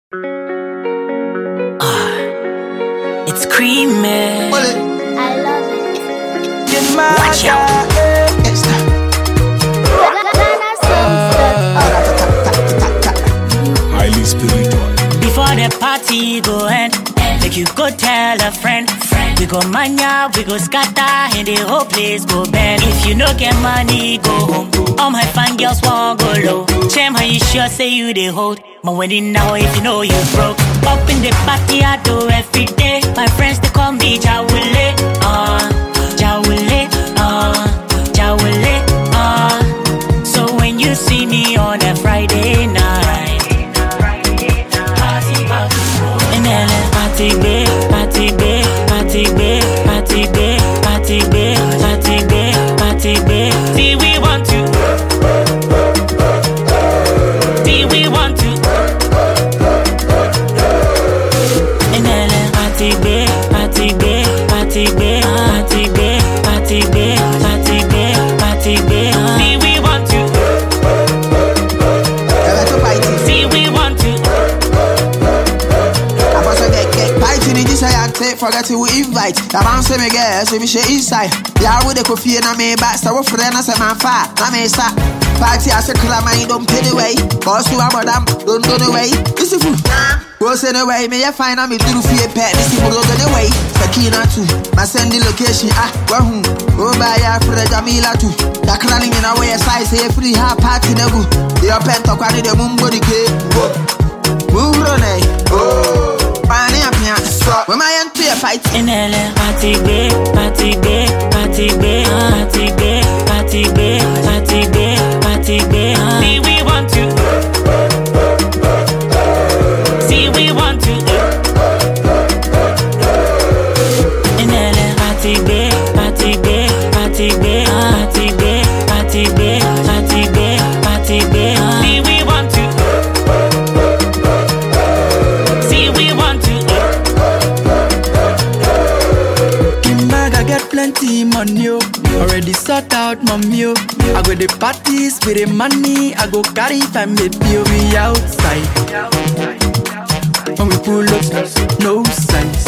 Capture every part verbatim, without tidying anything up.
It's creamy. I love it. Watch out. Highly spiritual. Before the party go end, make you go tell a friend. We go mania, we go scatter, and the whole place go bend. If you no get money, go home. All my fine girls won't go low. Shame how you sure say you they hold. But when it now, if you know you broke. Up in the party, I do every day. My friends, they call me Jawule. Uh, Jawule, uh, Jawule, uh. So when you see me on a Friday night, in L A, party babe, party babe, party babe, party babe, party babe, party babe, party babe. See we want to, see we want to. In L A, party babe, party babe, party babe, party babe, party babe, party babe, party babe. See we want to, see we want to. Forget to invite. The man say me girl, so me share inside. Yeah, with the coffee and I may back. So friend I say man fat, I may start. Party I say clam I don't pay the way. Boss to a madam, don't go the way. This is food. Go send away, may I find out me do fear pet. This is go the way. Sakina too. My send the location. Ah, wahoo. Oh by ya for the Jamila too. The clanning in a way size say free half party never. The open to carry the moon body cake. Move on eh. Oh. When my young play a fight in L A, party babe, party babe, party babe, party babe, party babe, party babe, party babe. See we want to, see we want to. In L A, party babe, party babe, party babe, party babe, party babe, party babe, party babe. See we want to, see we want to. Plenty money, yo. Already sort out mommy, yo. I go the parties with the money. I go carry family, we outside. When we pull up, no signs.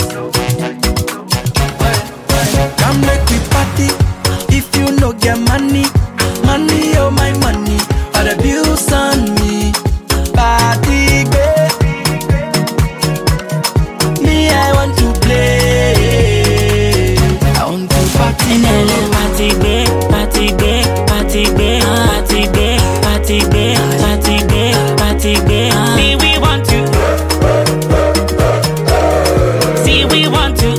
Come make we party. If you no get money, money oh my money, all the bills on me. Party, baby. Me, I want to play. In L A, party babe, party babe, party babe, party babe, party babe, party babe, party babe. See we want to, see we want to.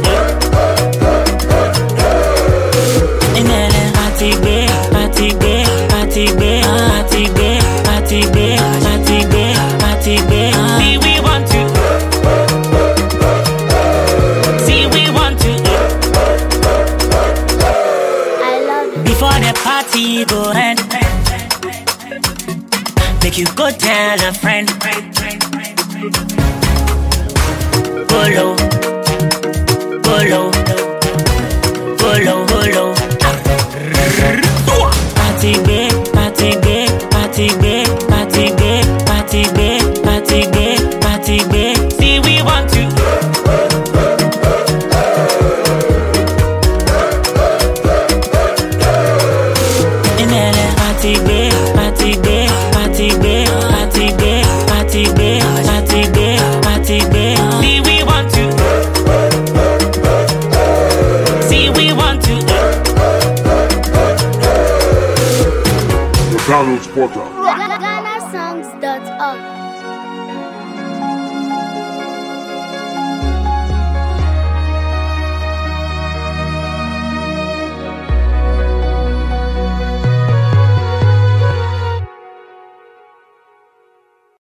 In L A, party babe, party babe, party babe, party babe, party babe, party babe, party babe. See we want to, see we want to. Before the party go end, make you go tell a friend. Go low, go low, go low, go low. Party babe, party babe, party babe, party babe, party babe, party babe, party babe. See we want to. Party babe, party babe, party babe, party babe, party babe, party babe, party babe. See we want to, see we want to. The Download Portal.